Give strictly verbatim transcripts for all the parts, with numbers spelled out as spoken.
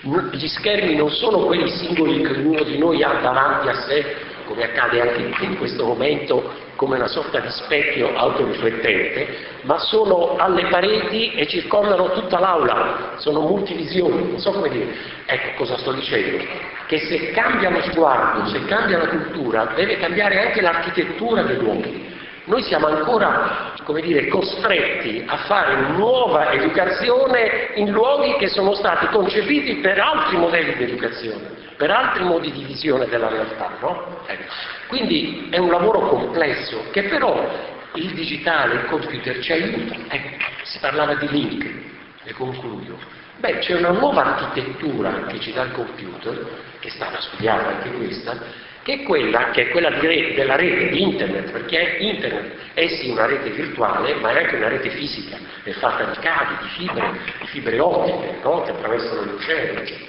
Gli schermi non sono quei singoli che ognuno di noi ha davanti a sé, come accade anche in questo momento, come una sorta di specchio autoriflettente, ma sono alle pareti e circondano tutta l'aula, sono multivisioni, non so come dire. Ecco cosa sto dicendo, che se cambia lo sguardo, se cambia la cultura, deve cambiare anche l'architettura dei luoghi. Noi siamo ancora, come dire, costretti a fare nuova educazione in luoghi che sono stati concepiti per altri modelli di educazione, per altri modi di visione della realtà, no? Ecco. Quindi è un lavoro complesso che però il digitale, il computer ci aiuta. Ecco, si parlava di link, e concludo. Beh, c'è una nuova architettura che ci dà il computer, che è stata studiata anche questa, che è quella, che è quella di rete, della rete, di internet, perché internet è sì una rete virtuale, ma è anche una rete fisica, è fatta di cavi, di fibre, di fibre ottiche, no? Che attraversano l'oceano, eccetera.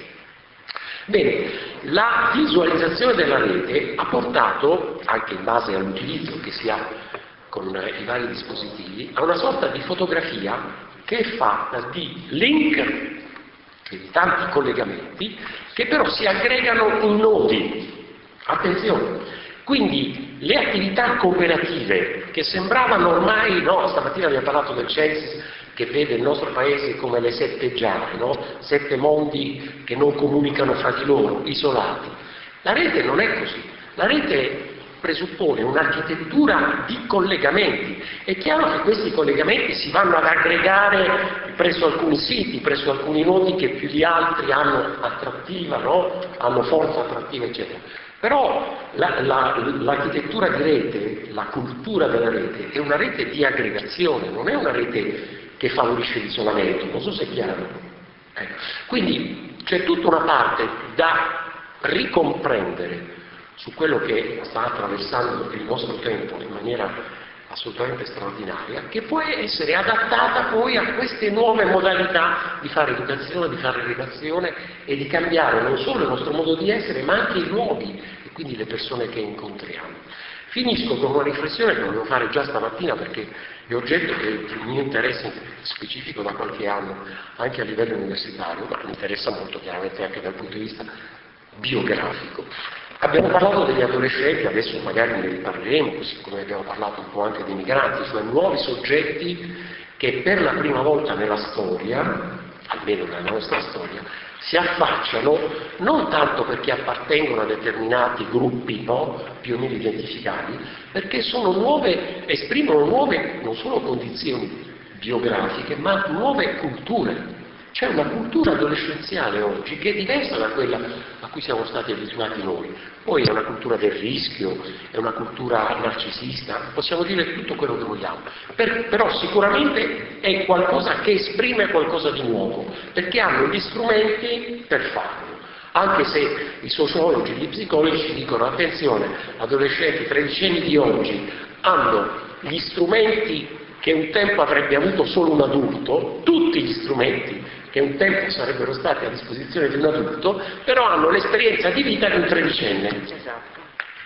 Bene, la visualizzazione della rete ha portato, anche in base all'utilizzo che si ha con i vari dispositivi, a una sorta di fotografia che è fatta di link, di tanti collegamenti, che però si aggregano in nodi. Attenzione, quindi le attività cooperative che sembravano ormai, no, stamattina abbiamo parlato del Censis che vede il nostro paese come le sette giare, no? Sette mondi che non comunicano fra di loro, isolati. La rete non è così, la rete presuppone un'architettura di collegamenti. È chiaro che questi collegamenti si vanno ad aggregare presso alcuni siti, presso alcuni nodi che più di altri hanno attrattiva, no? Hanno forza attrattiva, eccetera. Però la, la, l'architettura di rete, la cultura della rete, è una rete di aggregazione, non è una rete che favorisce l'isolamento, non so se è chiaro. Ecco. Quindi c'è tutta una parte da ricomprendere su quello che sta attraversando il nostro tempo in maniera assolutamente straordinaria, che può essere adattata poi a queste nuove modalità di fare educazione, di fare relazione e di cambiare non solo il nostro modo di essere, ma anche i luoghi e quindi le persone che incontriamo. Finisco con una riflessione che volevo fare già stamattina perché è oggetto che il mio interesse specifico da qualche anno, anche a livello universitario, ma mi interessa molto chiaramente anche dal punto di vista biografico. Abbiamo parlato degli adolescenti, adesso magari ne riparleremo, così come abbiamo parlato un po' anche dei migranti, cioè nuovi soggetti che per la prima volta nella storia, almeno nella nostra storia, si affacciano non tanto perché appartengono a determinati gruppi, no, più o meno identificati, perché sono nuove, esprimono nuove non solo condizioni biografiche, ma nuove culture. C'è una cultura adolescenziale oggi che è diversa da quella a cui siamo stati abituati noi. Poi è una cultura del rischio, è una cultura narcisista, possiamo dire tutto quello che vogliamo. Per, però sicuramente è qualcosa che esprime qualcosa di nuovo, perché hanno gli strumenti per farlo. Anche se i sociologi, gli psicologi ci dicono attenzione, adolescenti, tredicenni di oggi hanno gli strumenti che un tempo avrebbe avuto solo un adulto, tutti gli strumenti che un tempo sarebbero stati a disposizione di un adulto, però hanno l'esperienza di vita di un tredicenne. Esatto.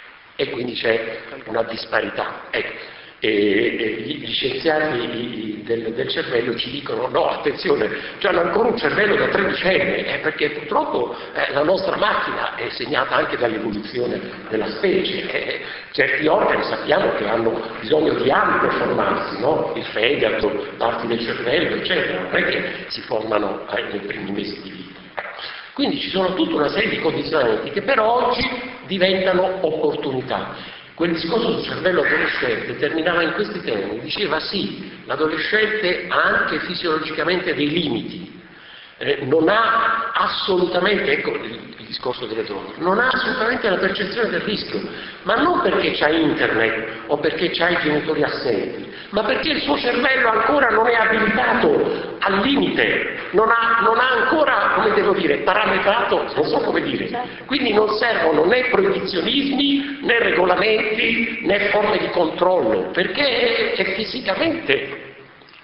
E quindi c'è una disparità. Ecco. E, e gli scienziati del, del cervello ci dicono no, attenzione, hanno ancora un cervello da tredicenne, eh, perché purtroppo eh, la nostra macchina è segnata anche dall'evoluzione della specie. Eh, certi organi sappiamo che hanno bisogno di anni per formarsi, no? Il fegato, parti del cervello, eccetera, non è che si formano eh, nei primi mesi di vita. Quindi ci sono tutta una serie di condizionamenti che però oggi diventano opportunità. Quel discorso sul cervello adolescente terminava in questi termini, diceva sì, l'adolescente ha anche fisiologicamente dei limiti, eh, non ha assolutamente, ecco il, il discorso delle droghe, non ha assolutamente la percezione del rischio, ma non perché c'ha internet o perché c'ha i genitori assenti, ma perché il suo cervello ancora non è abilitato al limite, non ha, non ha ancora, come devo dire, parametrato, non so come dire, quindi non servono né proibizionismi, né regolamenti, né forme di controllo, perché è, è fisicamente,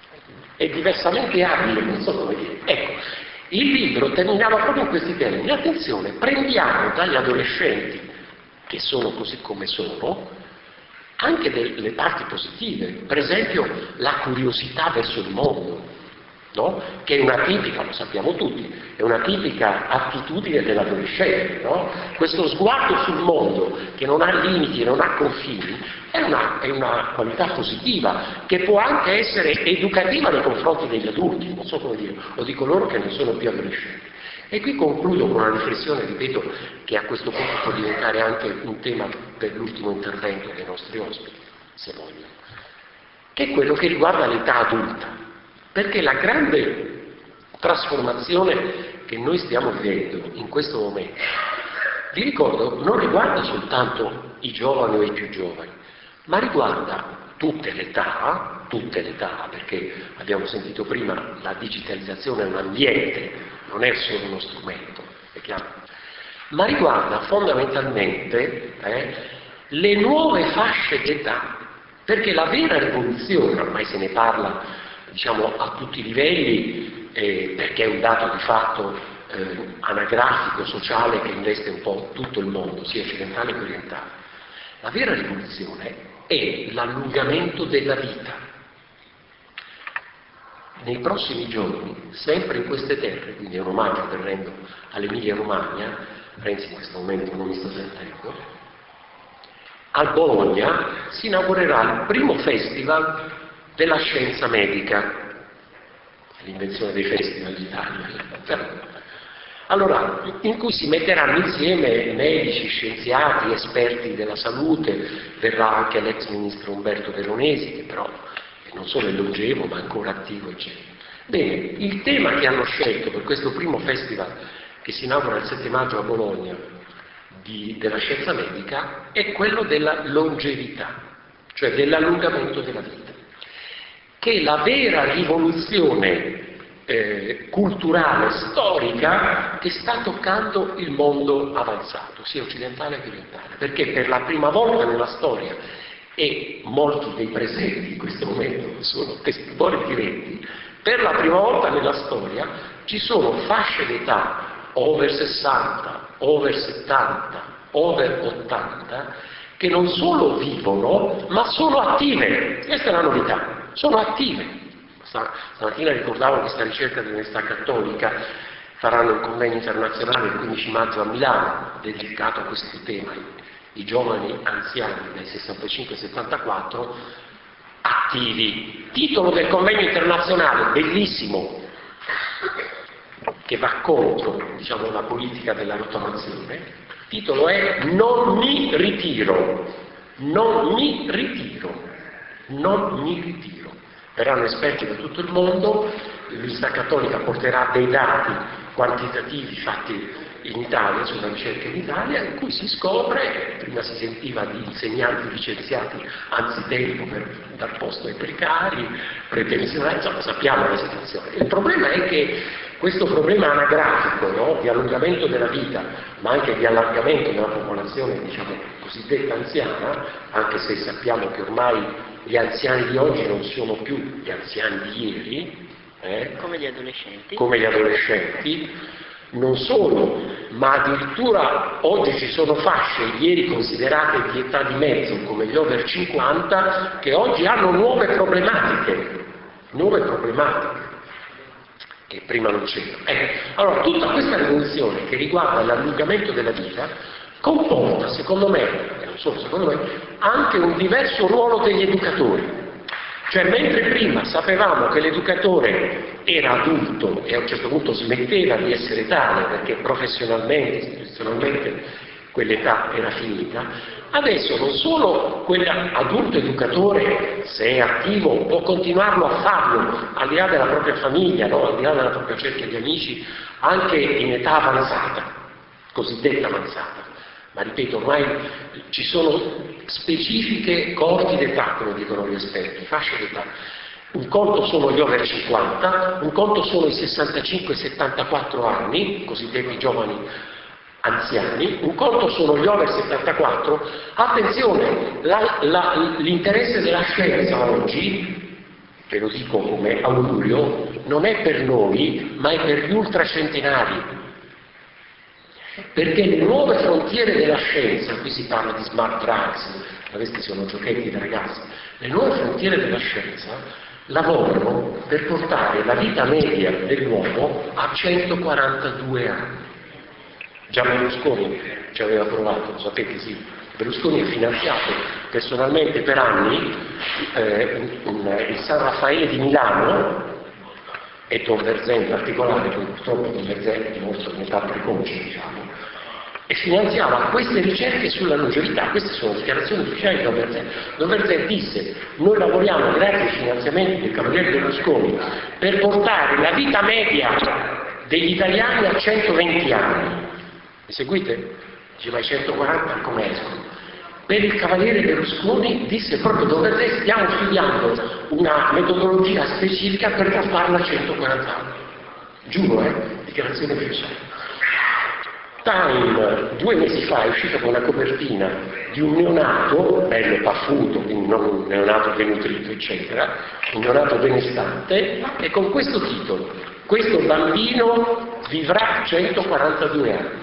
è diversamente abile, non so come dire. Ecco, il libro terminava proprio in questi termini, attenzione, prendiamo dagli adolescenti, che sono così come sono, anche delle parti positive, per esempio la curiosità verso il mondo. no? Che è una tipica, lo sappiamo tutti, è una tipica attitudine dell'adolescente, no? Questo sguardo sul mondo che non ha limiti e non ha confini è una, è una qualità positiva che può anche essere educativa nei confronti degli adulti, non so come dire, o di coloro che non sono più adolescenti. E qui concludo con una riflessione, ripeto, che a questo punto può diventare anche un tema per l'ultimo intervento dei nostri ospiti, se vogliono, che è quello che riguarda l'età adulta, perché la grande trasformazione che noi stiamo vivendo in questo momento, vi ricordo, non riguarda soltanto i giovani o i più giovani, ma riguarda tutte le età, tutte le età, perché abbiamo sentito prima la digitalizzazione è un ambiente, non è solo uno strumento, è chiaro, ma riguarda fondamentalmente eh, le nuove fasce d'età, perché la vera rivoluzione, ormai se ne parla diciamo a tutti i livelli, eh, perché è un dato di fatto eh, anagrafico, sociale, che investe un po' tutto il mondo, sia occidentale che orientale, la vera rivoluzione è l'allungamento della vita. Nei prossimi giorni, sempre in queste terre, quindi è un omaggio che rendo all'Emilia Romagna, Renzi in questo momento non mi sta sentendo, a Bologna si inaugurerà il primo festival della scienza medica, l'invenzione dei festival d'Italia, allora, in cui si metteranno insieme medici, scienziati, esperti della salute, verrà anche l'ex ministro Umberto Veronesi, che però non solo è longevo ma ancora attivo, eccetera. Bene, il tema che hanno scelto per questo primo festival che si inaugura il sette maggio a Bologna di, della scienza medica è quello della longevità, cioè dell'allungamento della vita, che è la vera rivoluzione eh, culturale, storica che sta toccando il mondo avanzato, sia occidentale che orientale, perché per la prima volta nella storia, e molti dei presenti in questo momento sono testimoni diretti, per la prima volta nella storia ci sono fasce d'età over sessanta, over settanta, over ottanta che non solo vivono ma sono attive. Questa è la novità, sono attive. Stamattina ricordavo questa ricerca dell'Università Cattolica, faranno un convegno internazionale il quindici maggio a Milano dedicato a questo tema. I giovani anziani dai sessantacinque ai settantaquattro attivi. Titolo del convegno internazionale, bellissimo, che va contro, diciamo, la politica della rottamazione. Il titolo è Non mi ritiro, non mi ritiro, non mi ritiro. Verranno esperti da tutto il mondo, l'Università Cattolica porterà dei dati quantitativi fatti in Italia, sulla ricerca in Italia, in cui si scopre, prima si sentiva di insegnanti licenziati anzitempo per dar posto ai precari, prepensionati, insomma sappiamo la situazione. Il problema è che questo problema anagrafico, no, di allungamento della vita, ma anche di allargamento della popolazione, diciamo, cosiddetta anziana, anche se sappiamo che ormai gli anziani di oggi non sono più gli anziani di ieri, eh, come gli adolescenti, come gli adolescenti, non solo, ma addirittura oggi ci sono fasce ieri considerate di età di mezzo come gli over cinquanta che oggi hanno nuove problematiche, nuove problematiche che prima non c'erano. Eh, allora tutta questa rivoluzione che riguarda l'allungamento della vita comporta, secondo me, e non solo secondo me, anche un diverso ruolo degli educatori. Cioè, mentre prima sapevamo che l'educatore era adulto e a un certo punto smetteva di essere tale perché professionalmente, istituzionalmente quell'età era finita, adesso non solo quell'adulto educatore, se è attivo, può continuarlo a farlo al di là della propria famiglia, no? Al di là della propria cerchia di amici, anche in età avanzata, cosiddetta avanzata. Ma ripeto, ormai ci sono specifiche coorti d'età, come dicono gli esperti, fasce d'età. Un conto sono gli over cinquanta, un conto sono i sessantacinque settantaquattro anni, cosiddetti giovani anziani, un conto sono gli over settantaquattro. Attenzione, la, la, l'interesse della scienza oggi, ve lo dico come augurio, non è per noi, ma è per gli ultracentenari. Perché le nuove frontiere della scienza, qui si parla di smart drugs, ma questi sono giochetti da ragazzi, le nuove frontiere della scienza lavorano per portare la vita media dell'uomo a centoquarantadue anni. Già Berlusconi ci aveva provato, lo sapete, sì. Berlusconi ha finanziato personalmente per anni eh, un, un, il San Raffaele di Milano, e Don Verzé in particolare, che purtroppo Don Verzé è morto in età precoce, diciamo, e finanziava queste ricerche sulla longevità. Queste sono dichiarazioni ufficiali di Don Verzé. Don Verzé disse: noi lavoriamo grazie ai finanziamenti del Cavaliere Berlusconi per portare la vita media degli italiani a centoventi anni. Mi seguite? Dice: ma i centoquaranta come escono? Per il Cavaliere Berlusconi, disse proprio Don Verzé, stiamo studiando una metodologia specifica per portarla a centoquaranta anni. Giuro, eh? Dichiarazione ufficiale. Time, due mesi fa, è uscita con una copertina di un neonato, bello paffuto, quindi non un neonato ben nutrito, eccetera, un neonato benestante, e con questo titolo: questo bambino vivrà centoquarantadue anni.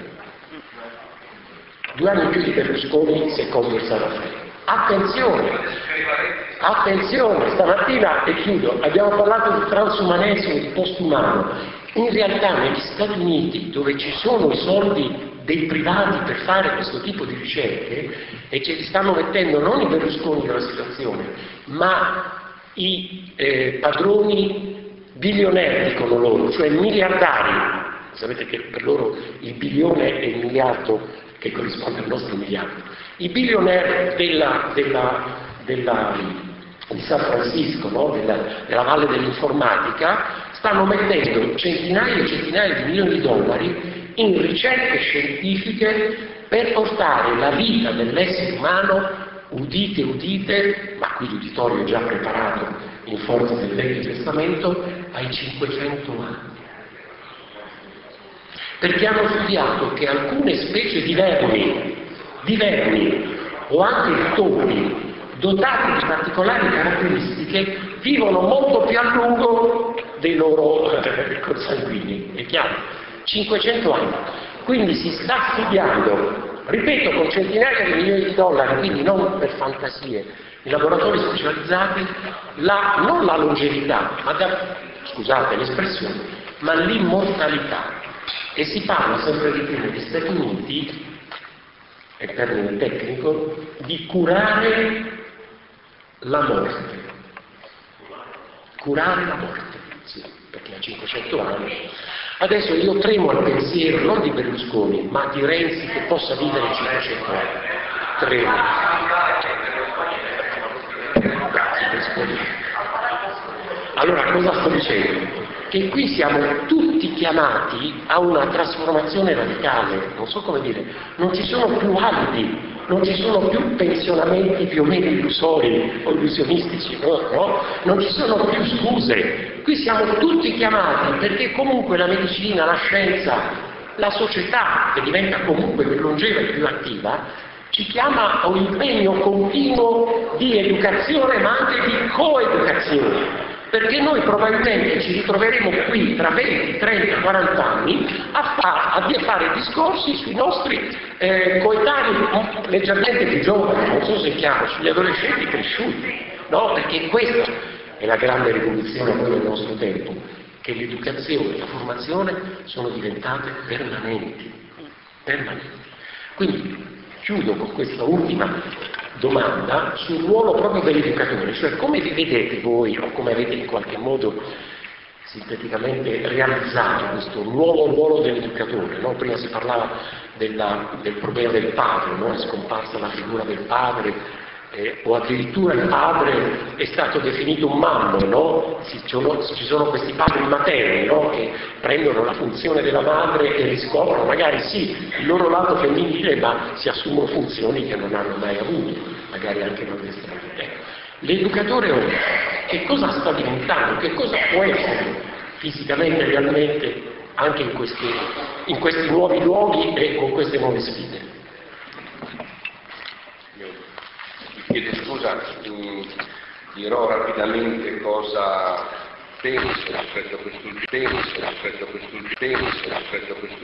Due anni più di Berlusconi secondo il San Raffaele. Attenzione, attenzione, stamattina, e chiudo, abbiamo parlato di transumanesimo, di postumano. In realtà negli Stati Uniti, dove ci sono i soldi dei privati per fare questo tipo di ricerche, e ce li stanno mettendo non i Berlusconi della situazione, ma i eh, padroni bilionari, dicono loro, cioè miliardari. Sapete che per loro il bilione è il miliardo che corrisponde al nostro miliardo. I billionaire della, della, della, di San Francisco, no? della, della valle dell'informatica, stanno mettendo centinaia e centinaia di milioni di dollari in ricerche scientifiche per portare la vita dell'essere umano, udite, udite, ma qui l'uditorio è già preparato in forza del Vecchio Testamento, ai cinquecento anni. Perché hanno studiato che alcune specie di vermi, di vermi o anche di topi dotati di particolari caratteristiche vivono molto più a lungo dei loro eh, consanguini, è chiaro? cinquecento anni. Quindi si sta studiando, ripeto, con centinaia di milioni di dollari, quindi non per fantasie, in laboratori specializzati, la, non la longevità, ma da, scusate l'espressione, ma l'immortalità. E si parla sempre di più negli Stati Uniti, è termine tecnico, di curare la morte. Curare la morte, sì, perché a cinquecento anni. Adesso io tremo al pensiero non di Berlusconi, ma di Renzi che possa vivere cinquecento anni. Tremo. Grazie per rispondere. Allora, cosa sto dicendo? Che qui siamo tutti chiamati a una trasformazione radicale, non so come dire, non ci sono più alibi, non ci sono più pensionamenti più o meno illusori o illusionistici, no? No? Non ci sono più scuse, qui siamo tutti chiamati perché comunque la medicina, la scienza, la società, che diventa comunque più longeva e più attiva, ci chiama a un impegno continuo di educazione ma anche di coeducazione. Perché noi probabilmente ci ritroveremo qui tra venti, trenta, quaranta anni a, fa, a fare discorsi sui nostri eh, coetanei leggermente più giovani, non so se è chiaro, sugli adolescenti cresciuti, no? Perché questa è la grande rivoluzione poi del nostro tempo, che l'educazione e la formazione sono diventate permanenti, permanenti. Quindi chiudo con questa ultima domanda sul ruolo proprio dell'educatore, cioè come vi vedete voi, o come avete in qualche modo sinteticamente realizzato questo nuovo ruolo dell'educatore, no? Prima si parlava della, del problema del padre, no? È scomparsa la figura del padre, eh, o addirittura il padre è stato definito un mammo, no? Ci sono, ci sono questi padri materni, no? Che prendono la funzione della madre e riscoprono magari sì il loro lato femminile, ma si assumono funzioni che non hanno mai avuto, magari anche non estremamente. L'educatore oggi che cosa sta diventando? Che cosa può essere fisicamente, realmente, anche in questi, in questi nuovi luoghi e con queste nuove sfide? Chiedo scusa, dirò rapidamente cosa penso rispetto a questo tema, rispetto a questo tema, rispetto a questo